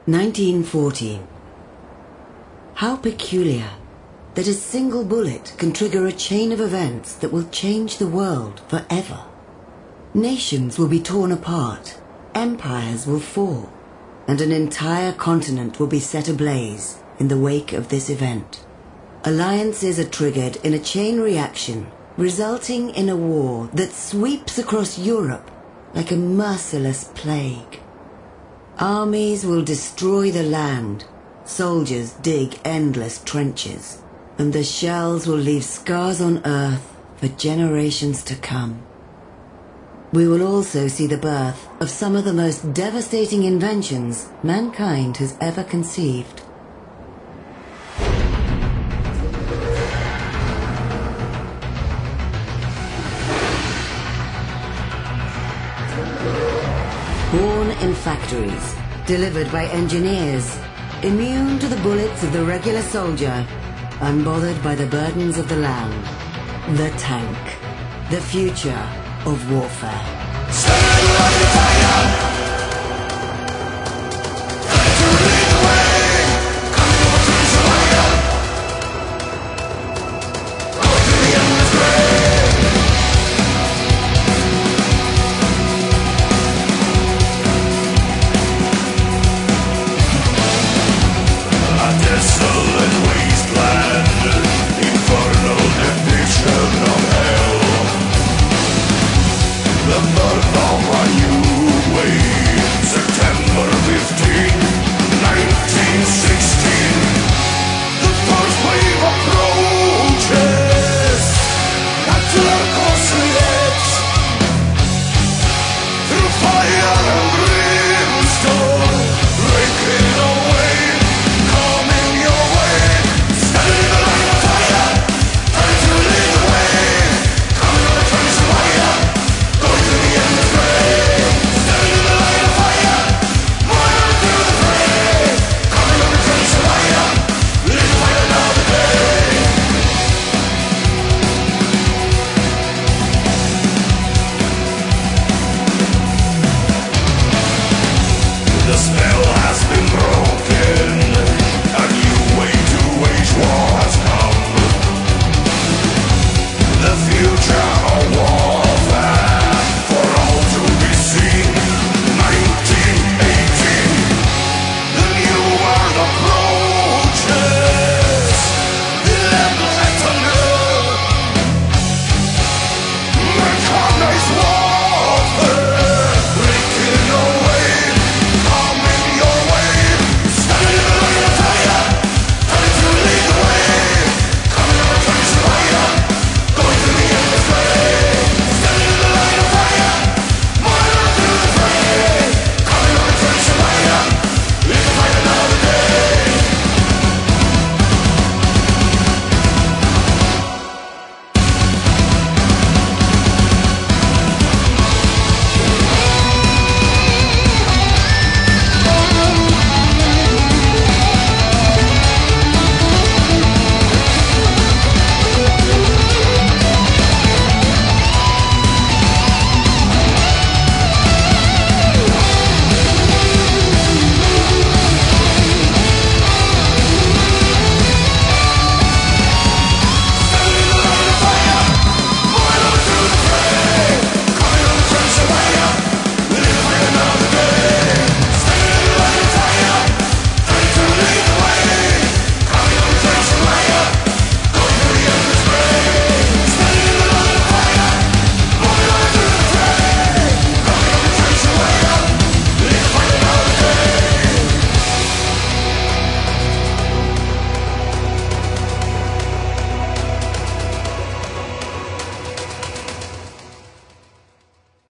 1914. How peculiar that a single bullet can trigger a chain of events that will change the world forever. Nations will be torn apart, empires will fall, and an entire continent will be set ablaze in the wake of this event. Alliances are triggered in a chain reaction, resulting in a war that sweeps across Europe like a merciless plague. Armies will destroy the land, soldiers dig endless trenches, and the shells will leave scars on Earth for generations to come. We will also see the birth of some of the most devastating inventions mankind has ever conceived. Born in factories, delivered by engineers, immune to the bullets of the regular soldier, unbothered by the burdens of the land. The tank. The future of warfare. Stand like a tiger! The